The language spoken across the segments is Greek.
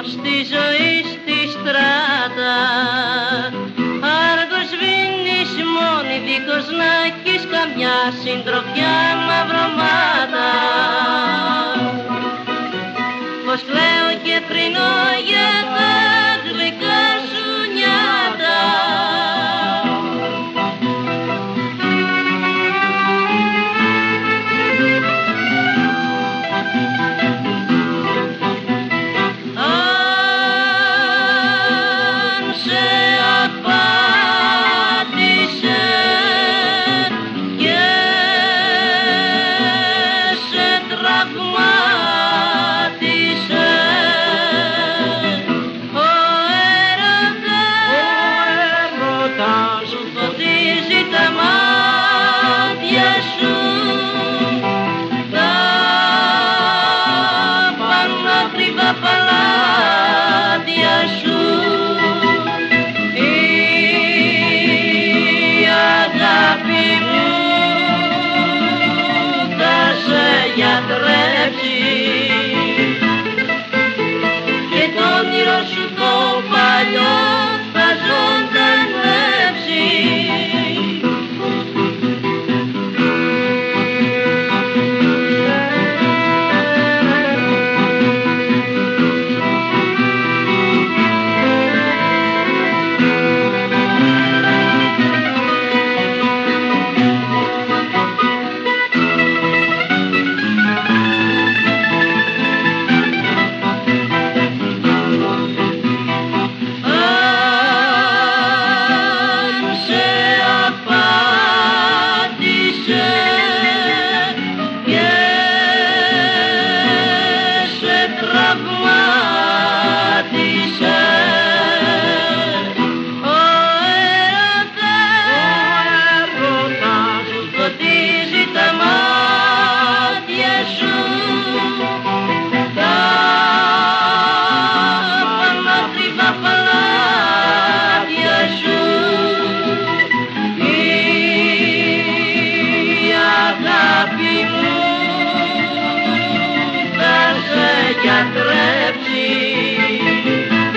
στη ζωή στη στράτα. Άργος βίνεις μόνη δίχως να έχεις καμιά συντροφιά μαυρωμάτα. Πως κλαίω και θρηνώ για τα γλυκά σου νιάτα. Και το όνειρο σου το παλιό θα ζωντανέψει.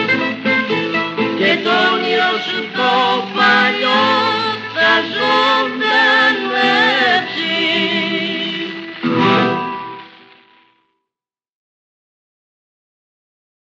Και το όνειρο σου το παλιό θα ζω